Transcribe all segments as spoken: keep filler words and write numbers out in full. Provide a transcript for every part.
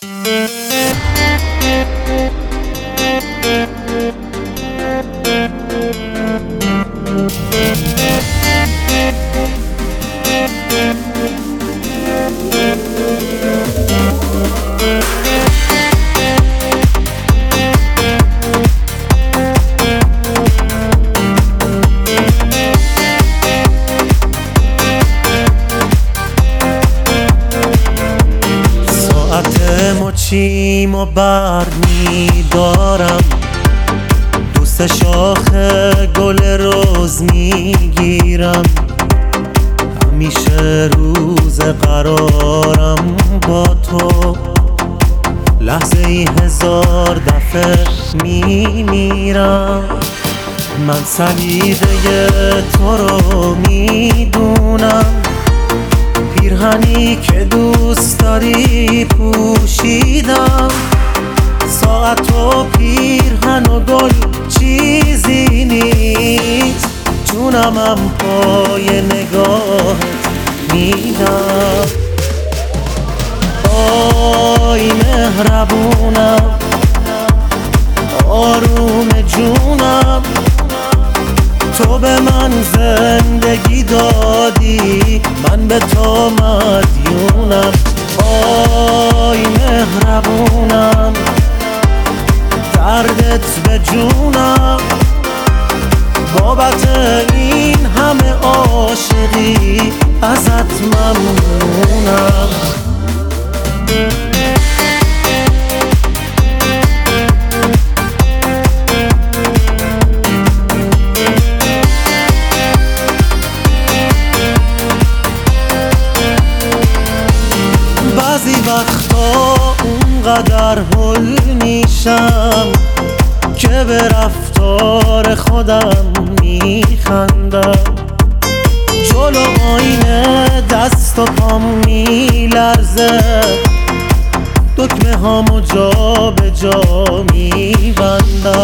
مچیم و برد می‌دارم، دوست شاخ گل روز میگیرم. همیشه روز قرارم با تو، لحظه ای هزار دفعه میمیرم. من سلیقه تو رو میدونم، پیرهنی که دوست داری پوشیدم. ساعت و پیرهن و گل چیزی نیست، جونمم پای نگاهت میدم. آی مهربونم، آروم جونم، تو به من زندگی دادی، من به تو مدیونم. آی مهربونم، دردت به جونم، بابت این همه عاشقی ازت ممنونم. بعضی وقتا اونقدر هل میشم که به رفتار خودم میخندم. جلو آینه دست و پام میلرزه، دکمه هامو جا به جا میبندم.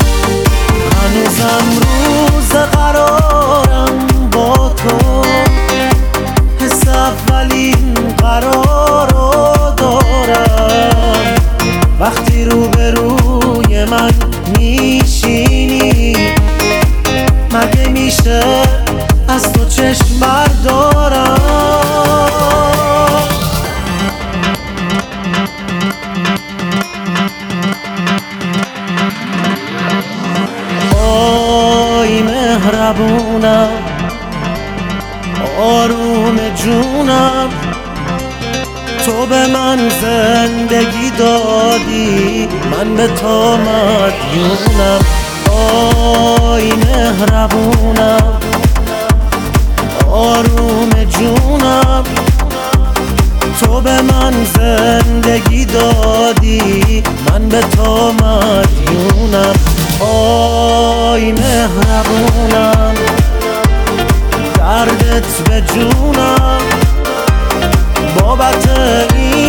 هنوزم روز قرارم با تو، حس اولین قرار رو دارم. وقتی روبروی من میشینی، مگه میشه از تو چشم بردارم؟ آی مهربونم، آروم جونم، تو به من زندگی دادی، من به تو مدیونم. آی مهربونم، آروم جونم، تو به من زندگی دادی، من به تو مدیونم. آی مهربونم، دردت به جونم، بابت این